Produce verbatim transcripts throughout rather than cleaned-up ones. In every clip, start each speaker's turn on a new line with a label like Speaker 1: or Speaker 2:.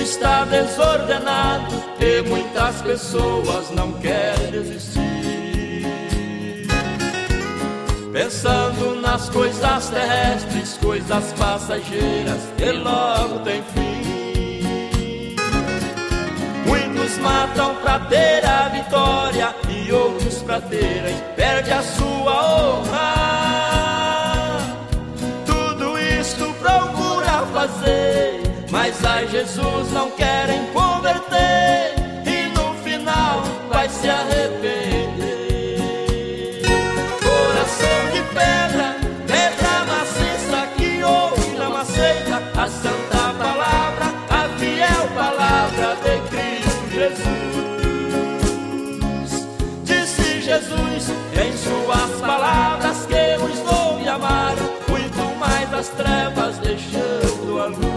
Speaker 1: está desordenado e muitas pessoas não querem desistir, pensando nas coisas terrestres, coisas passageiras que logo tem fim. Muitos matam pra ter a vitória e outros pra terem, perde a sua honra. Tudo isto procura fazer, mas a Jesus não querem converter e no final vai se arrepender. Coração de pedra, pedra maciça que ouve não aceita a santa palavra, a fiel palavra de Cristo Jesus. Disse Jesus em suas palavras que os vou me amar, muito mais as trevas deixando a luz.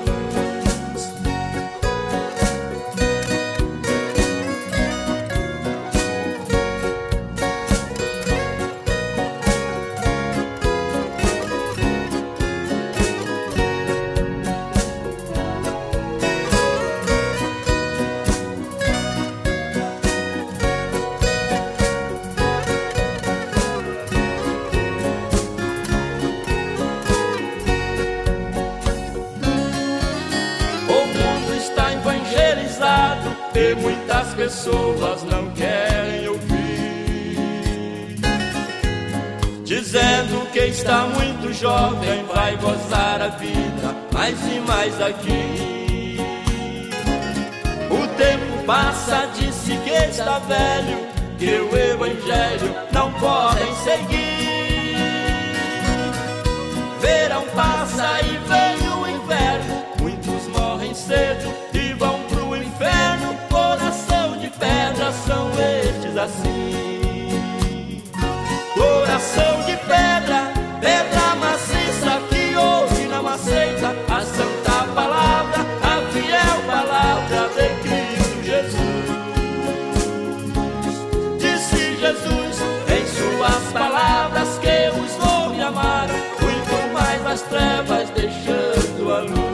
Speaker 1: E muitas pessoas não querem ouvir, dizendo que está muito jovem, vai gozar a vida mais e mais aqui. O tempo passa, disse que está velho, que o evangelho não podem seguir. Verão passa e vem o inverno, muitos morrem cedo e vão pro inferno. Coração de pedra são estes assim. Coração de pedra, pedra maciça que ouve não aceita a santa palavra, a fiel palavra de Cristo Jesus. Disse Jesus em suas palavras que os vou me amar, muito mais nas trevas deixando a luz.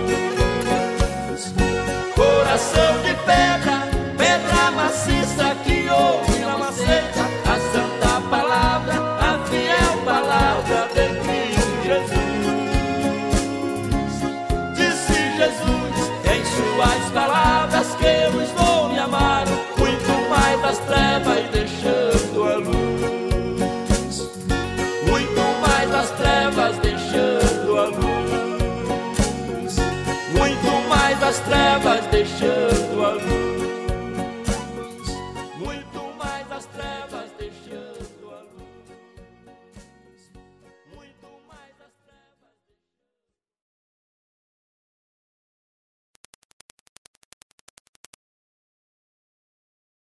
Speaker 1: Coração de pedra, pedra maciça que ouve não aceita a santa palavra, a fiel palavra de Cristo Jesus. Disse Jesus em suas palavras que os vou me amar, muito mais das trevas deixando a luz. Muito mais das trevas deixando a luz. Muito mais das trevas deixando